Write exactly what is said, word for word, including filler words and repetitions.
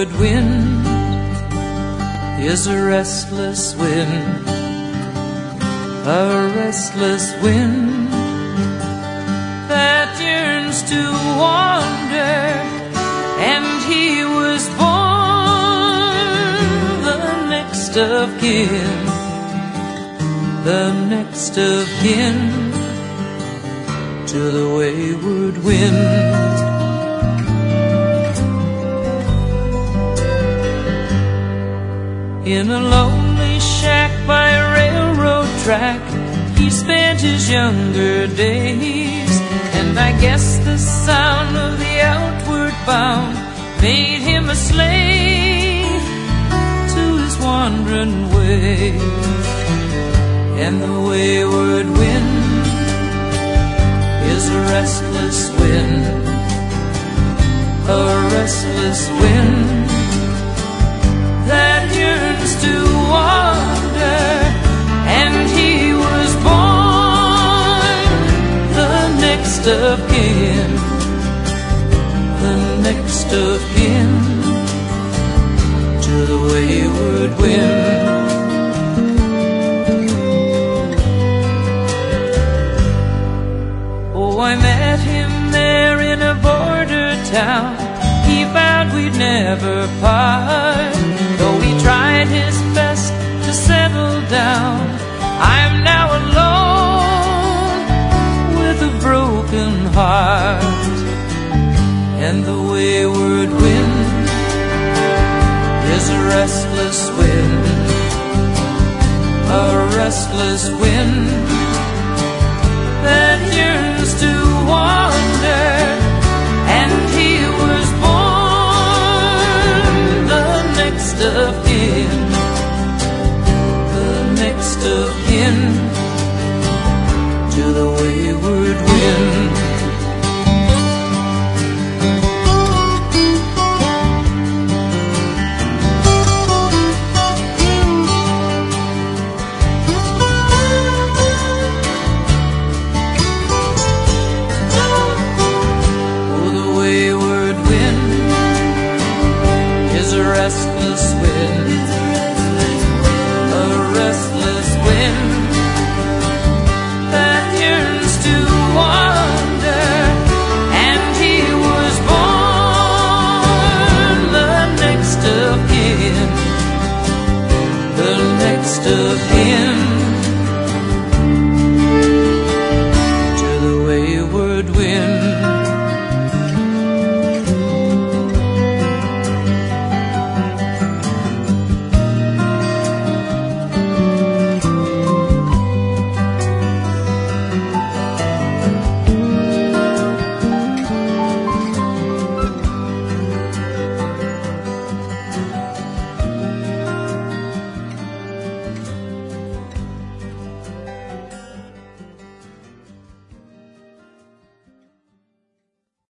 wayward wind is a restless wind, a restless wind that yearns to wander. And he was born the next of kin, the next of kin to the wayward wind. In a lonely shack by a railroad track, he spent his younger days. And I guess the sound of the outward bound made him a slave to his wandering ways. And the wayward wind is a restless wind, a restless wind that yearns to wander. And he was born the next of kin, the next of kin to the wayward wind. Oh, I met him there in a border town. He vowed we'd never part, though he tried his best to settle down. I'm now alone with a broken heart. And the wayward wind is a restless wind, a restless wind that yearns to wander. And he was born the next of kin, the next of kin to the wayward wind. Restless wind, a restless wind that yearns to wander. And he was born the next of kin, the next of kin